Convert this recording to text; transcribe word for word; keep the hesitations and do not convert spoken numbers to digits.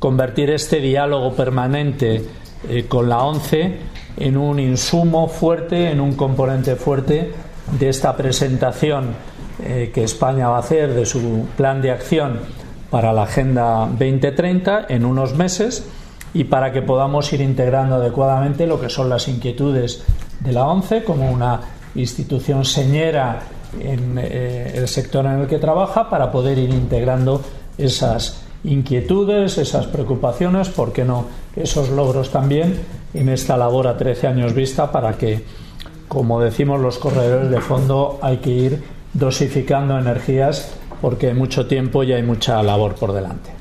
convertir este diálogo permanente eh, con la ONCE en un insumo fuerte, en un componente fuerte de esta presentación eh, que España va a hacer de su plan de acción para la Agenda veinte treinta en unos meses, y para que podamos ir integrando adecuadamente lo que son las inquietudes de la ONCE como una institución señera en eh, el sector en el que trabaja, para poder ir integrando esas inquietudes, esas preocupaciones, ¿por qué no esos logros también en esta labor a trece años vista? Para que, como decimos los corredores de fondo, hay que ir dosificando energías porque hay mucho tiempo y hay mucha labor por delante.